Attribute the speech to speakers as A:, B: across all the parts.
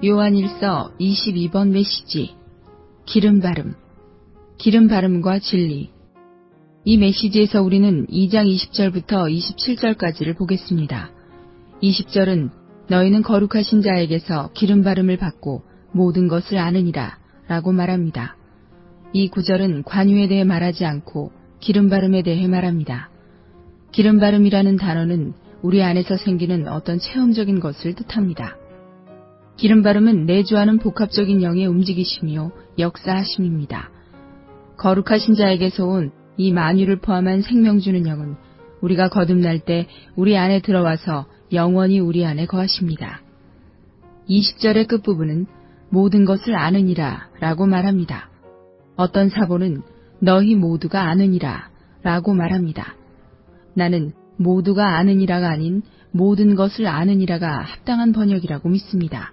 A: 요한일서 22번 메시지 기름바름, 기름바름과 진리. 이 메시지에서 우리는 2장 20절부터 27절까지를 보겠습니다. 20절은 너희는 거룩하신 자에게서 기름바름을 받고 모든 것을 아느니라 라고 말합니다. 이 구절은 관유에 대해 말하지 않고 기름바름에 대해 말합니다. 기름바름이라는 단어는 우리 안에서 생기는 어떤 체험적인 것을 뜻합니다. 기름바름은 내주하는 복합적인 영의 움직이심이요 역사하심입니다. 거룩하신 자에게서 온 이 만유를 포함한 생명 주는 영은 우리가 거듭날 때 우리 안에 들어와서 영원히 우리 안에 거하십니다. 20절의 끝부분은 모든 것을 아느니라 라고 말합니다. 어떤 사본은 너희 모두가 아느니라 라고 말합니다. 나는 모두가 아느니라가 아닌 모든 것을 아느니라가 합당한 번역이라고 믿습니다.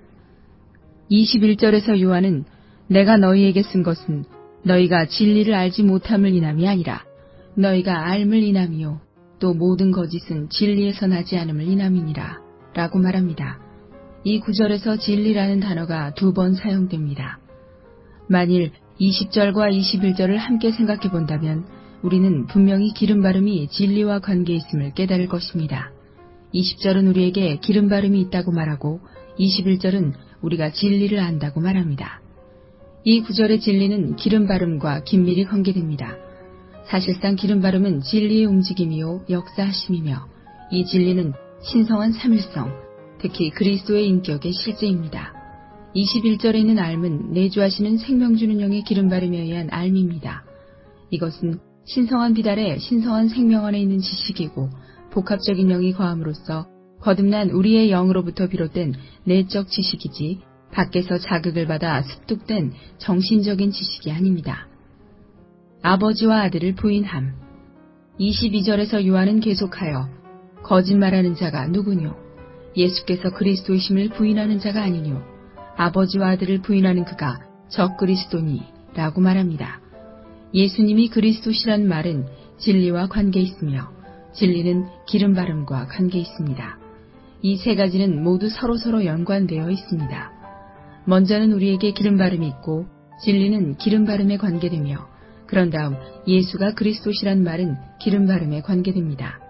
A: 21절에서 요한은 내가 너희에게 쓴 것은 너희가 진리를 알지 못함을 인함이 아니라 너희가 알물 인함이요 또 모든 거짓은 진리에서 나지 않음을 인함이니라 라고 말합니다. 이 구절에서 진리라는 단어가 2번 사용됩니다. 만일 20절과 21절을 함께 생각해 본다면 우리는 분명히 기름바름이 진리와 관계 있음을 깨달을 것입니다. 20절은 우리에게 기름바름이 있다고 말하고 21절은 우리가 진리를 안다고 말합니다. 이 구절의 진리는 기름바름과 긴밀히 관계됩니다. 사실상 기름바름은 진리의 움직임이요 역사하심이며 이 진리는 신성한 삼일성, 특히 그리스도의 인격의 실제입니다. 21절에 있는 알은 내주하시는 생명 주는 영의 기름바름에 의한 알입니다. 이것은 신성한 비달의 신성한 생명 안에 있는 지식이고 복합적인 영이 거함으로써 거듭난 우리의 영으로부터 비롯된 내적 지식이지 밖에서 자극을 받아 습득된 정신적인 지식이 아닙니다. 아버지와 아들을 부인함. 22절에서 요한은 계속하여 거짓말하는 자가 누구뇨? 예수께서 그리스도이심을 부인하는 자가 아니뇨? 아버지와 아들을 부인하는 그가 적그리스도니 라고 말합니다. 예수님이 그리스도시란 말은 진리와 관계 있으며 진리는 기름바름과 관계 있습니다. 이 세 가지는 모두 서로서로 연관되어 있습니다. 먼저는 우리에게 기름바름이 있고 진리는 기름바름에 관계되며 그런 다음 예수가 그리스도시란 말은 기름바름에 관계됩니다.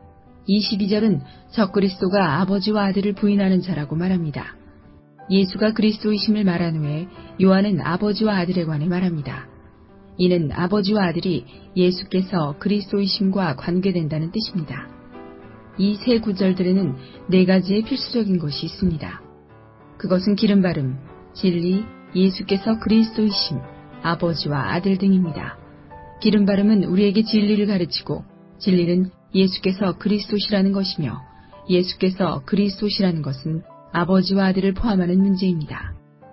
A: 22절은 적그리스도가 아버지와 아들을 부인하는 자라고 말합니다. 예수가 그리스도이심을 말한 후에 요한은 아버지와 아들에 관해 말합니다. 이는 아버지와 아들이 예수께서 그리스도이심과 관계된다는 뜻입니다. 이 세 구절들에는 4가지의 필수적인 것이 있습니다. 그것은 기름바름, 진리, 예수께서 그리스도이심, 아버지와 아들 등입니다. 기름바름은 우리에게 진리를 가르치고 진리는 예수께서 그리스도시라는 것이며 예수께서 그리스도시라는 것은 아버지와 아들을 포함하는 문제입니다.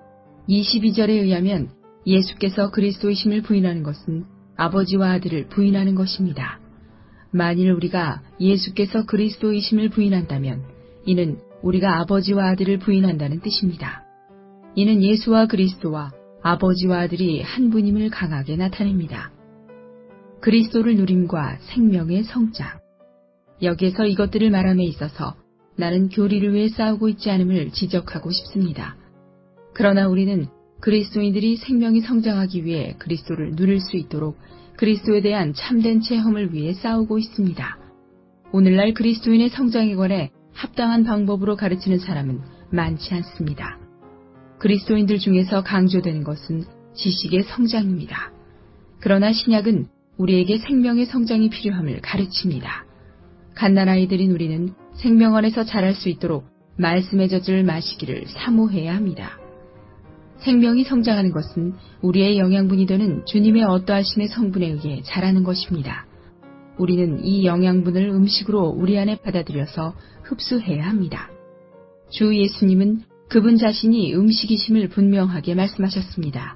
A: 22절에 의하면 예수께서 그리스도이심을 부인하는 것은 아버지와 아들을 부인하는 것입니다. 만일 우리가 예수께서 그리스도이심을 부인한다면 이는 우리가 아버지와 아들을 부인한다는 뜻입니다. 이는 예수와 그리스도와 아버지와 아들이 한 분임을 강하게 나타냅니다. 그리스도를 누림과 생명의 성장. 여기에서 이것들을 말함에 있어서 나는 교리를 위해 싸우고 있지 않음을 지적하고 싶습니다. 그러나 우리는 그리스도인들이 생명이 성장하기 위해 그리스도를 누릴 수 있도록 그리스도에 대한 참된 체험을 위해 싸우고 있습니다. 오늘날 그리스도인의 성장에 관해 합당한 방법으로 가르치는 사람은 많지 않습니다. 그리스도인들 중에서 강조되는 것은 지식의 성장입니다. 그러나 신약은 우리에게 생명의 성장이 필요함을 가르칩니다. 갓난아이들인 우리는 생명 안에서 자랄 수 있도록 말씀의 젖을 마시기를 사모해야 합니다. 생명이 성장하는 것은 우리의 영양분이 되는 주님의 어떠하심의 성분에 의해 자라는 것입니다. 우리는 이 영양분을 음식으로 우리 안에 받아들여서 흡수해야 합니다. 주 예수님은 그분 자신이 음식이심을 분명하게 말씀하셨습니다.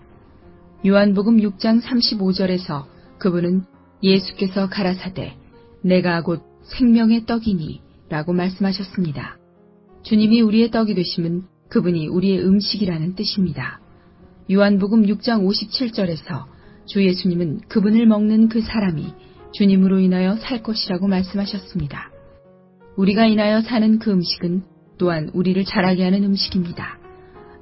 A: 요한복음 6장 35절에서 그분은 예수께서 가라사대 내가 곧 생명의 떡이니 라고 말씀하셨습니다. 주님이 우리의 떡이 되심은 그분이 우리의 음식이라는 뜻입니다. 요한복음 6장 57절에서 주 예수님은 그분을 먹는 그 사람이 주님으로 인하여 살 것이라고 말씀하셨습니다. 우리가 인하여 사는 그 음식은 또한 우리를 자라게 하는 음식입니다.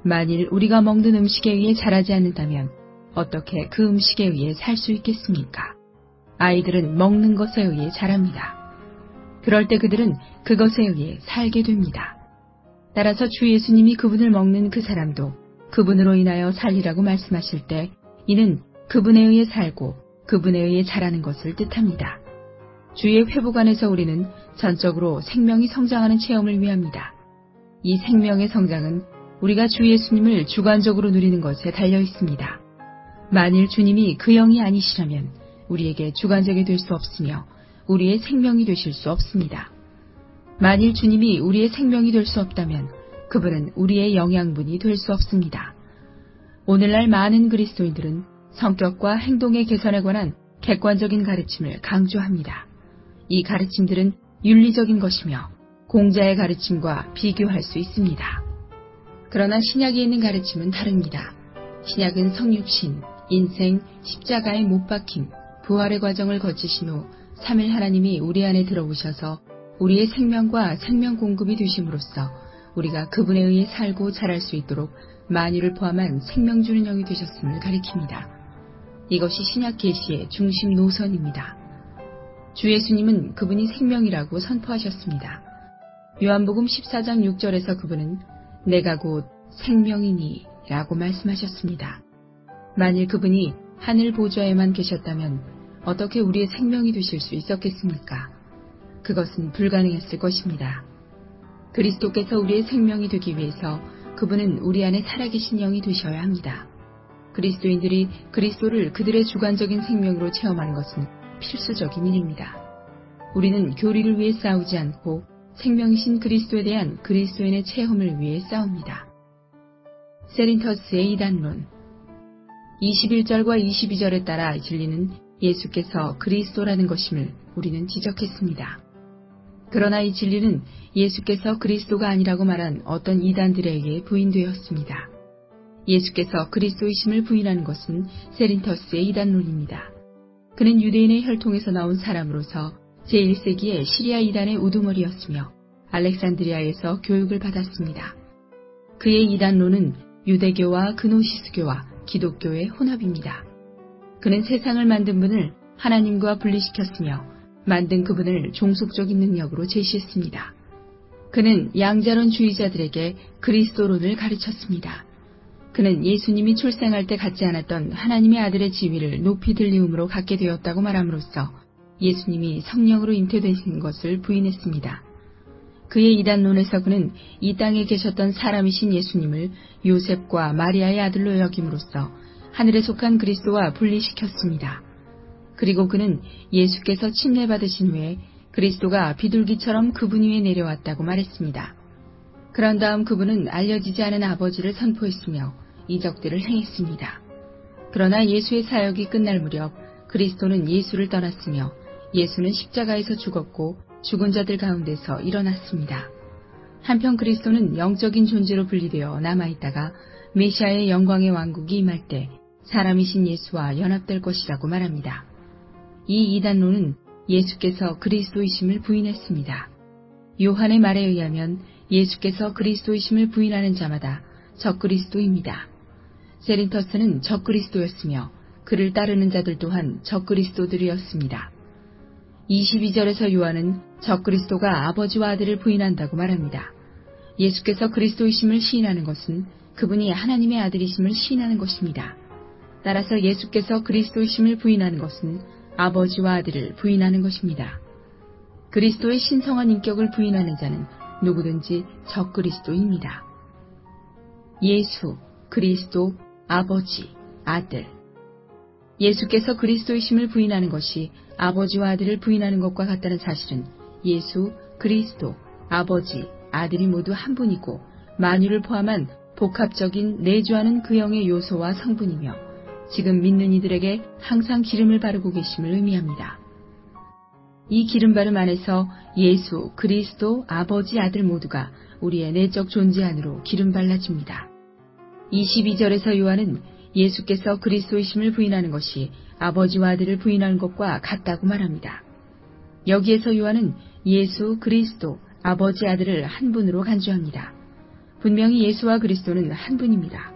A: 만일 우리가 먹는 음식에 의해 자라지 않는다면 어떻게 그 음식에 의해 살 수 있겠습니까? 아이들은 먹는 것에 의해 자랍니다. 그럴 때 그들은 그것에 의해 살게 됩니다. 따라서 주 예수님이 그분을 먹는 그 사람도 그분으로 인하여 살리라고 말씀하실 때 이는 그분에 의해 살고 그분에 의해 자라는 것을 뜻합니다. 주의 회복 안에서 우리는 전적으로 생명이 성장하는 체험을 위합니다. 이 생명의 성장은 우리가 주 예수님을 주관적으로 누리는 것에 달려 있습니다. 만일 주님이 그 영이 아니시라면 우리에게 주관적이 될 수 없으며 우리의 생명이 되실 수 없습니다. 만일 주님이 우리의 생명이 될 수 없다면 그분은 우리의 영양분이 될 수 없습니다. 오늘날 많은 그리스도인들은 성격과 행동의 개선에 관한 객관적인 가르침을 강조합니다. 이 가르침들은 윤리적인 것이며 공자의 가르침과 비교할 수 있습니다. 그러나 신약에 있는 가르침은 다릅니다. 신약은 성육신, 인생, 십자가에 못 박힘, 부활의 과정을 거치신 후 3일 하나님이 우리 안에 들어오셔서 우리의 생명과 생명 공급이 되심으로써 우리가 그분에 의해 살고 자랄 수 있도록 만유를 포함한 생명 주는 영이 되셨음을 가리킵니다. 이것이 신약 계시의 중심 노선입니다. 주 예수님은 그분이 생명이라고 선포하셨습니다. 요한복음 14장 6절에서 그분은 내가 곧 생명이니 라고 말씀하셨습니다. 만일 그분이 하늘 보좌에만 계셨다면 어떻게 우리의 생명이 되실 수 있었겠습니까? 그것은 불가능했을 것입니다. 그리스도께서 우리의 생명이 되기 위해서 그분은 우리 안에 살아계신 영이 되셔야 합니다. 그리스도인들이 그리스도를 그들의 주관적인 생명으로 체험하는 것은 필수적인 일입니다. 우리는 교리를 위해 싸우지 않고 생명이신 그리스도에 대한 그리스도인의 체험을 위해 싸웁니다. 세린터스의 이단론 21절과 22절에 따라 진리는 예수께서 그리스도라는 것임을 우리는 지적했습니다. 그러나 이 진리는 예수께서 그리스도가 아니라고 말한 어떤 이단들에 의해 부인되었습니다. 예수께서 그리스도이심을 부인하는 것은 세린터스의 이단론입니다. 그는 유대인의 혈통에서 나온 사람으로서 제1세기의 시리아 이단의 우두머리였으며 알렉산드리아에서 교육을 받았습니다. 그의 이단론은 유대교와 그노시스교와 기독교의 혼합입니다. 그는 세상을 만든 분을 하나님과 분리시켰으며 만든 그분을 종속적인 능력으로 제시했습니다. 그는 양자론주의자들에게 그리스도론을 가르쳤습니다. 그는 예수님이 출생할 때 갖지 않았던 하나님의 아들의 지위를 높이 들리움으로 갖게 되었다고 말함으로써 예수님이 성령으로 잉태되신 것을 부인했습니다. 그의 이단론에서 그는 이 땅에 계셨던 사람이신 예수님을 요셉과 마리아의 아들로 여김으로써 하늘에 속한 그리스도와 분리시켰습니다. 그리고 그는 예수께서 침례받으신 후에 그리스도가 비둘기처럼 그분 위에 내려왔다고 말했습니다. 그런 다음 그분은 알려지지 않은 아버지를 선포했으며 이적들을 행했습니다. 그러나 예수의 사역이 끝날 무렵 그리스도는 예수를 떠났으며 예수는 십자가에서 죽었고 죽은 자들 가운데서 일어났습니다. 한편 그리스도는 영적인 존재로 분리되어 남아있다가 메시아의 영광의 왕국이 임할 때 사람이신 예수와 연합될 것이라고 말합니다. 이 이단론은 예수께서 그리스도이심을 부인했습니다. 요한의 말에 의하면 예수께서 그리스도이심을 부인하는 자마다 적그리스도입니다. 세린터스는 적그리스도였으며 그를 따르는 자들 또한 적그리스도들이었습니다. 22절에서 요한은 적그리스도가 아버지와 아들을 부인한다고 말합니다. 예수께서 그리스도이심을 시인하는 것은 그분이 하나님의 아들이심을 시인하는 것입니다. 따라서 예수께서 그리스도이심을 부인하는 것은 아버지와 아들을 부인하는 것입니다. 그리스도의 신성한 인격을 부인하는 자는 누구든지 적그리스도입니다. 예수, 그리스도, 아버지, 아들. 예수께서 그리스도이심을 부인하는 것이 아버지와 아들을 부인하는 것과 같다는 사실은 예수, 그리스도, 아버지, 아들이 모두 한 분이고 만유를 포함한 복합적인 내주하는 그 영의 요소와 성분이며 지금 믿는 이들에게 항상 기름을 바르고 계심을 의미합니다. 이 기름 바름 안에서 예수, 그리스도, 아버지, 아들 모두가 우리의 내적 존재 안으로 기름 발라집니다. 22절에서 요한은 예수께서 그리스도이심을 부인하는 것이 아버지와 아들을 부인하는 것과 같다고 말합니다. 여기에서 요한은 예수, 그리스도, 아버지, 아들을 한 분으로 간주합니다. 분명히 예수와 그리스도는 한 분입니다.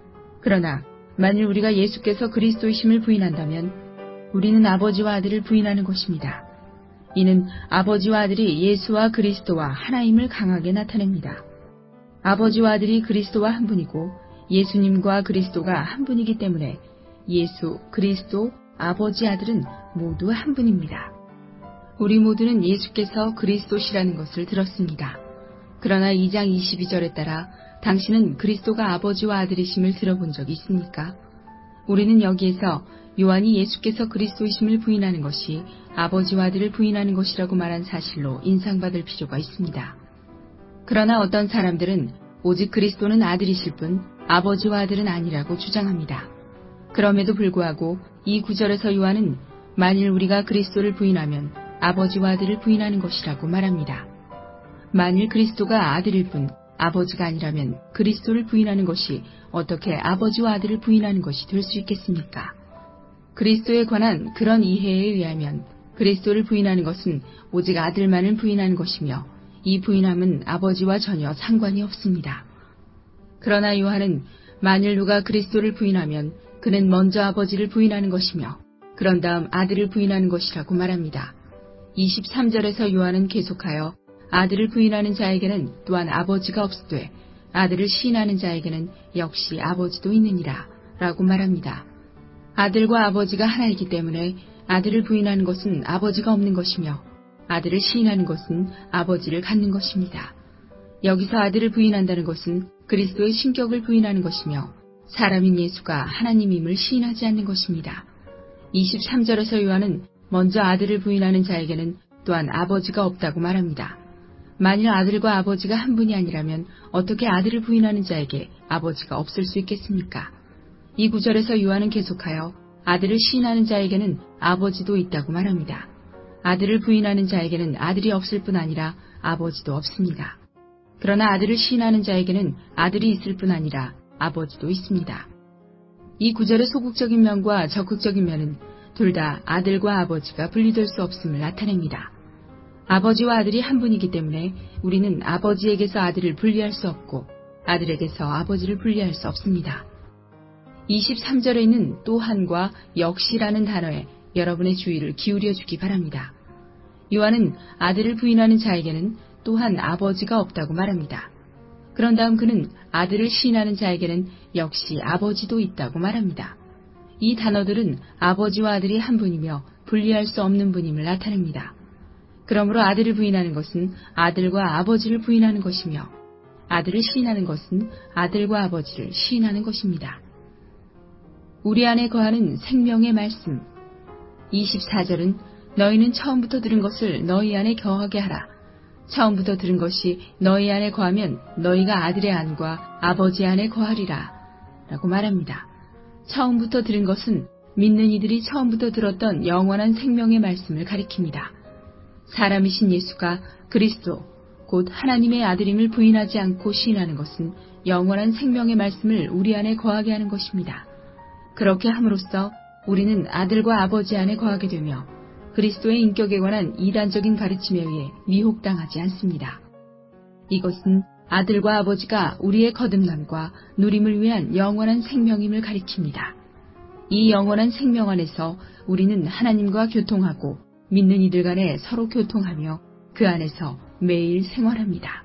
A: 그러나 만일 우리가 예수께서 그리스도이심을 부인한다면 우리는 아버지와 아들을 부인하는 것입니다. 이는 아버지와 아들이 예수와 그리스도와 하나임을 강하게 나타냅니다. 아버지와 아들이 그리스도와 한 분이고 예수님과 그리스도가 한 분이기 때문에 예수, 그리스도, 아버지, 아들은 모두 한 분입니다. 우리 모두는 예수께서 그리스도시라는 것을 들었습니다. 그러나 2장 22절에 따라 당신은 그리스도가 아버지와 아들이심을 들어본 적이 있습니까? 우리는 여기에서 요한이 예수께서 그리스도이심을 부인하는 것이 아버지와 아들을 부인하는 것이라고 말한 사실로 인상받을 필요가 있습니다. 그러나 어떤 사람들은 오직 그리스도는 아들이실 뿐 아버지와 아들은 아니라고 주장합니다. 그럼에도 불구하고 이 구절에서 요한은 만일 우리가 그리스도를 부인하면 아버지와 아들을 부인하는 것이라고 말합니다. 만일 그리스도가 아들일 뿐 아버지가 아니라면 그리스도를 부인하는 것이 어떻게 아버지와 아들을 부인하는 것이 될 수 있겠습니까? 그리스도에 관한 그런 이해에 의하면 그리스도를 부인하는 것은 오직 아들만을 부인하는 것이며 이 부인함은 아버지와 전혀 상관이 없습니다. 그러나 요한은 만일 누가 그리스도를 부인하면 그는 먼저 아버지를 부인하는 것이며 그런 다음 아들을 부인하는 것이라고 말합니다. 23절에서 요한은 계속하여 아들을 부인하는 자에게는 또한 아버지가 없으되 아들을 시인하는 자에게는 역시 아버지도 있느니라 라고 말합니다. 아들과 아버지가 하나이기 때문에 아들을 부인하는 것은 아버지가 없는 것이며 아들을 시인하는 것은 아버지를 갖는 것입니다. 여기서 아들을 부인한다는 것은 그리스도의 신격을 부인하는 것이며 사람인 예수가 하나님임을 시인하지 않는 것입니다. 23절에서 요한은 먼저 아들을 부인하는 자에게는 또한 아버지가 없다고 말합니다. 만일 아들과 아버지가 한 분이 아니라면 어떻게 아들을 부인하는 자에게 아버지가 없을 수 있겠습니까? 이 구절에서 요한은 계속하여 아들을 시인하는 자에게는 아버지도 있다고 말합니다. 아들을 부인하는 자에게는 아들이 없을 뿐 아니라 아버지도 없습니다. 그러나 아들을 시인하는 자에게는 아들이 있을 뿐 아니라 아버지도 있습니다. 이 구절의 소극적인 면과 적극적인 면은 둘 다 아들과 아버지가 분리될 수 없음을 나타냅니다. 아버지와 아들이 한 분이기 때문에 우리는 아버지에게서 아들을 분리할 수 없고 아들에게서 아버지를 분리할 수 없습니다. 23절에 있는 또한과 역시라는 단어에 여러분의 주의를 기울여 주기 바랍니다. 요한은 아들을 부인하는 자에게는 또한 아버지가 없다고 말합니다. 그런 다음 그는 아들을 시인하는 자에게는 역시 아버지도 있다고 말합니다. 이 단어들은 아버지와 아들이 한 분이며 분리할 수 없는 분임을 나타냅니다. 그러므로 아들을 부인하는 것은 아들과 아버지를 부인하는 것이며 아들을 시인하는 것은 아들과 아버지를 시인하는 것입니다. 우리 안에 거하는 생명의 말씀 24절은 너희는 처음부터 들은 것을 너희 안에 거하게 하라. 처음부터 들은 것이 너희 안에 거하면 너희가 아들의 안과 아버지 안에 거하리라 라고 말합니다. 처음부터 들은 것은 믿는 이들이 처음부터 들었던 영원한 생명의 말씀을 가리킵니다. 사람이신 예수가 그리스도, 곧 하나님의 아들임을 부인하지 않고 시인하는 것은 영원한 생명의 말씀을 우리 안에 거하게 하는 것입니다. 그렇게 함으로써 우리는 아들과 아버지 안에 거하게 되며 그리스도의 인격에 관한 이단적인 가르침에 의해 미혹당하지 않습니다. 이것은 아들과 아버지가 우리의 거듭남과 누림을 위한 영원한 생명임을 가리킵니다. 이 영원한 생명 안에서 우리는 하나님과 교통하고 믿는 이들 간에 서로 교통하며 그 안에서 매일 생활합니다.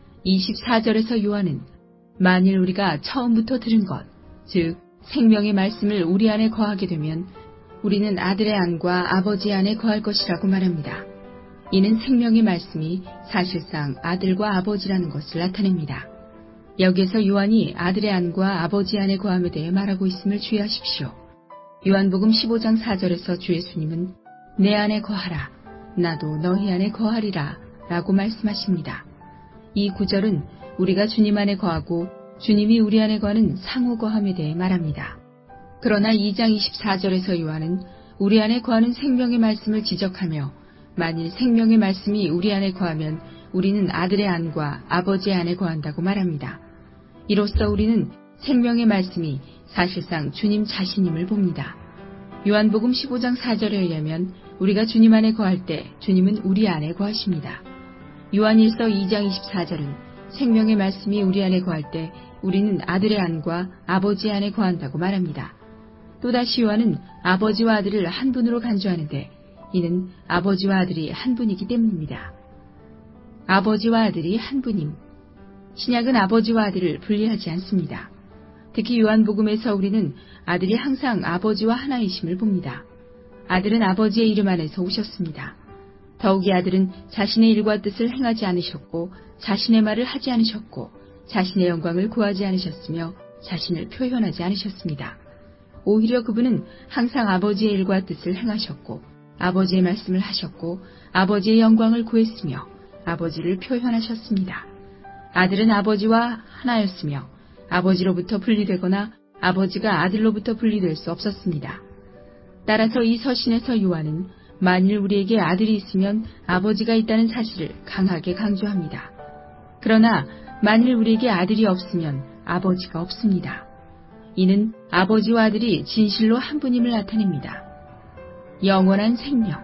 A: 24절에서 요한은 만일 우리가 처음부터 들은 것, 즉 생명의 말씀을 우리 안에 거하게 되면 우리는 아들의 안과 아버지 안에 거할 것이라고 말합니다. 이는 생명의 말씀이 사실상 아들과 아버지라는 것을 나타냅니다. 여기에서 요한이 아들의 안과 아버지 안에 거함에 대해 말하고 있음을 주의하십시오. 요한복음 15장 4절에서 주 예수님은 내 안에 거하라, 나도 너희 안에 거하리라 라고 말씀하십니다. 이 구절은 우리가 주님 안에 거하고 주님이 우리 안에 거하는 상호 거함에 대해 말합니다. 그러나 2장 24절에서 요한은 우리 안에 거하는 생명의 말씀을 지적하며 만일 생명의 말씀이 우리 안에 거하면 우리는 아들의 안과 아버지의 안에 거한다고 말합니다. 이로써 우리는 생명의 말씀이 사실상 주님 자신임을 봅니다. 요한복음 15장 4절에 의하면 우리가 주님 안에 거할 때 주님은 우리 안에 거하십니다. 요한일서 2장 24절은 생명의 말씀이 우리 안에 거할 때 우리는 아들의 안과 아버지의 안에 거한다고 말합니다. 또다시 요한은 아버지와 아들을 한 분으로 간주하는데 이는 아버지와 아들이 한 분이기 때문입니다. 아버지와 아들이 한 분임. 신약은 아버지와 아들을 분리하지 않습니다. 특히 요한복음에서 우리는 아들이 항상 아버지와 하나이심을 봅니다. 아들은 아버지의 이름 안에서 오셨습니다. 더욱이 아들은 자신의 일과 뜻을 행하지 않으셨고 자신의 말을 하지 않으셨고 자신의 영광을 구하지 않으셨으며 자신을 표현하지 않으셨습니다. 오히려 그분은 항상 아버지의 일과 뜻을 행하셨고 아버지의 말씀을 하셨고 아버지의 영광을 구했으며 아버지를 표현하셨습니다. 아들은 아버지와 하나였으며 아버지로부터 분리되거나 아버지가 아들로부터 분리될 수 없었습니다. 따라서 이 서신에서 요한은 만일 우리에게 아들이 있으면 아버지가 있다는 사실을 강하게 강조합니다. 그러나 만일 우리에게 아들이 없으면 아버지가 없습니다. 이는 아버지와 아들이 진실로 한 분임을 나타냅니다. 영원한 생명.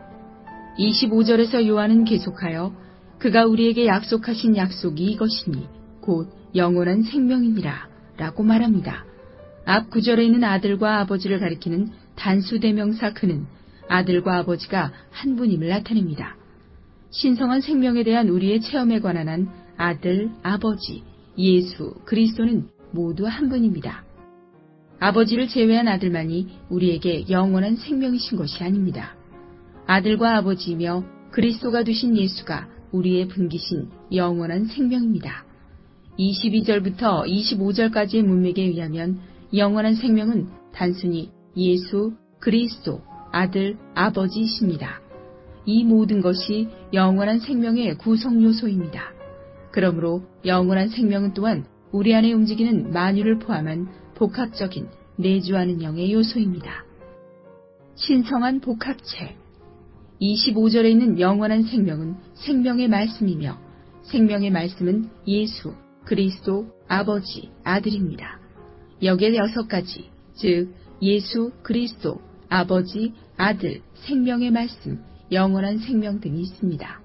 A: 25절에서 요한은 계속하여 그가 우리에게 약속하신 약속이 이것이니 곧 영원한 생명이니라 라고 말합니다. 앞 구절에 있는 아들과 아버지를 가리키는 단수대명사 그는 아들과 아버지가 한 분임을 나타냅니다. 신성한 생명에 대한 우리의 체험에 관한 한 아들, 아버지, 예수, 그리스도는 모두 한 분입니다. 아버지를 제외한 아들만이 우리에게 영원한 생명이신 것이 아닙니다. 아들과 아버지이며 그리스도가 되신 예수가 우리의 분기신 영원한 생명입니다. 22절부터 25절까지의 문맥에 의하면 영원한 생명은 단순히 예수, 그리스도, 아들, 아버지이십니다. 이 모든 것이 영원한 생명의 구성 요소입니다. 그러므로 영원한 생명은 또한 우리 안에 움직이는 만유를 포함한 복합적인 내주하는 영의 요소입니다. 신성한 복합체. 25절에 있는 영원한 생명은 생명의 말씀이며 생명의 말씀은 예수, 그리스도, 아버지, 아들입니다. 여기에 6가지, 즉 예수, 그리스도, 아버지, 아들, 생명의 말씀, 영원한 생명 등이 있습니다.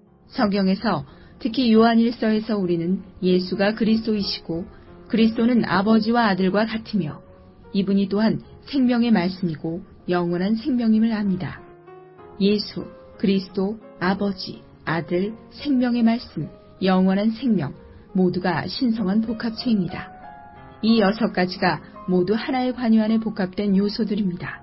A: 성경에서 특히 요한일서에서 우리는 예수가 그리스도이시고 그리스도는 아버지와 아들과 같으며 이분이 또한 생명의 말씀이고 영원한 생명임을 압니다. 예수, 그리스도, 아버지, 아들, 생명의 말씀, 영원한 생명 모두가 신성한 복합체입니다. 이 6가지가 모두 하나의 관유 안에 복합된 요소들입니다.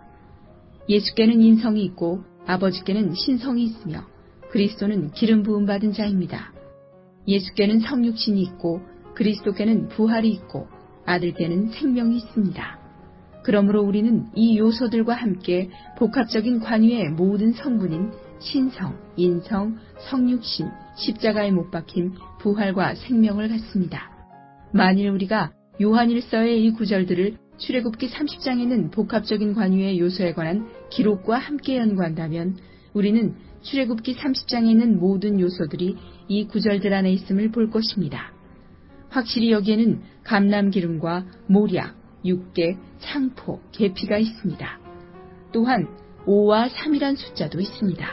A: 예수께는 인성이 있고 아버지께는 신성이 있으며 그리스도는 기름 부음 받은 자입니다. 예수께는 성육신이 있고 그리스도께는 부활이 있고 아들께는 생명이 있습니다. 그러므로 우리는 이 요소들과 함께 복합적인 관유의 모든 성분인 신성, 인성, 성육신, 십자가에 못 박힘, 부활과 생명을 갖습니다. 만일 우리가 요한일서의 이 구절들을 출애굽기 30장에 있는 복합적인 관유의 요소에 관한 기록과 함께 연구한다면 우리는 출애굽기 30장에 있는 모든 요소들이 이 구절들 안에 있음을 볼 것입니다. 확실히 여기에는 감람기름과 모략, 육개, 창포, 계피가 있습니다. 또한 5와 3이란 숫자도 있습니다.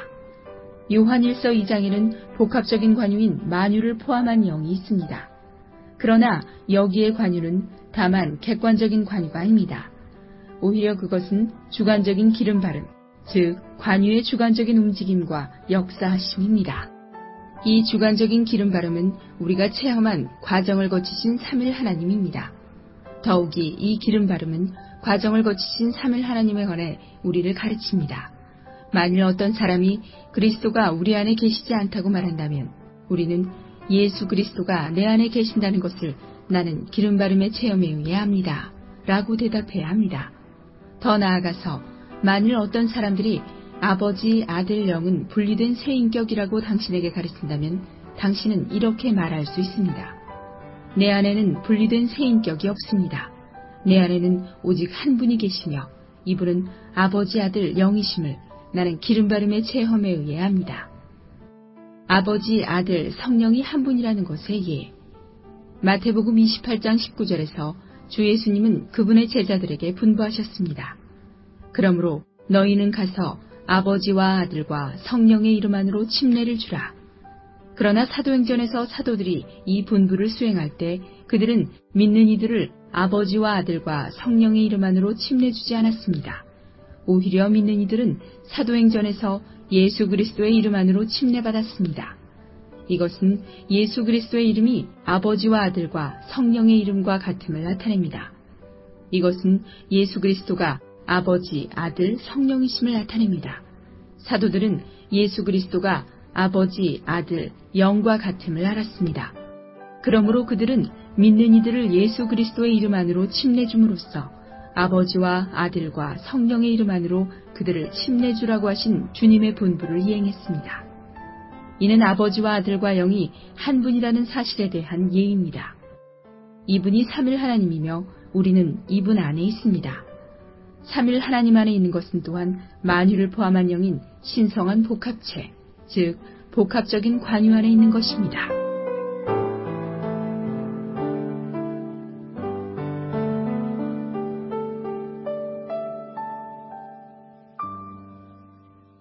A: 요한일서 2장에는 복합적인 관유인 만유를 포함한 영이 있습니다. 그러나 여기의 관유는 다만 객관적인 관유가 아닙니다. 오히려 그것은 주관적인 기름 바름, 즉 관유의 주관적인 움직임과 역사하심입니다. 이 주관적인 기름 바름은 우리가 체험한 과정을 거치신 3일 하나님입니다. 더욱이 이 기름 바름은 과정을 거치신 3일 하나님에 관해 우리를 가르칩니다. 만일 어떤 사람이 그리스도가 우리 안에 계시지 않다고 말한다면 우리는 예수 그리스도가 내 안에 계신다는 것을 나는 기름 바름의 체험에 의해 압니다. 라고 대답해야 합니다. 더 나아가서 만일 어떤 사람들이 아버지, 아들, 영은 분리된 새 인격이라고 당신에게 가르친다면 당신은 이렇게 말할 수 있습니다. 내 안에는 분리된 새 인격이 없습니다. 내 안에는 오직 한 분이 계시며 이분은 아버지, 아들, 영이심을 나는 기름바름의 체험에 의해 압니다. 아버지, 아들, 성령이 한 분이라는 것에 예. 마태복음 28장 19절에서 주 예수님은 그분의 제자들에게 분부하셨습니다. 그러므로 너희는 가서 아버지와 아들과 성령의 이름 안으로 침례를 주라. 그러나 사도행전에서 사도들이 이 분부를 수행할 때 그들은 믿는 이들을 아버지와 아들과 성령의 이름 안으로 침례주지 않았습니다. 오히려 믿는 이들은 사도행전에서 예수 그리스도의 이름 안으로 침례받았습니다. 이것은 예수 그리스도의 이름이 아버지와 아들과 성령의 이름과 같음을 나타냅니다. 이것은 예수 그리스도가 아버지, 아들, 성령이심을 나타냅니다. 사도들은 예수 그리스도가 아버지, 아들, 영과 같음을 알았습니다. 그러므로 그들은 믿는 이들을 예수 그리스도의 이름 안으로 침례줌으로써 아버지와 아들과 성령의 이름 안으로 그들을 침례주라고 하신 주님의 분부를 이행했습니다. 이는 아버지와 아들과 영이 한 분이라는 사실에 대한 예입니다. 이분이 삼일 하나님이며 우리는 이분 안에 있습니다. 삼일 하나님 안에 있는 것은 또한 만유를 포함한 영인 신성한 복합체, 즉 복합적인 관유 안에 있는 것입니다.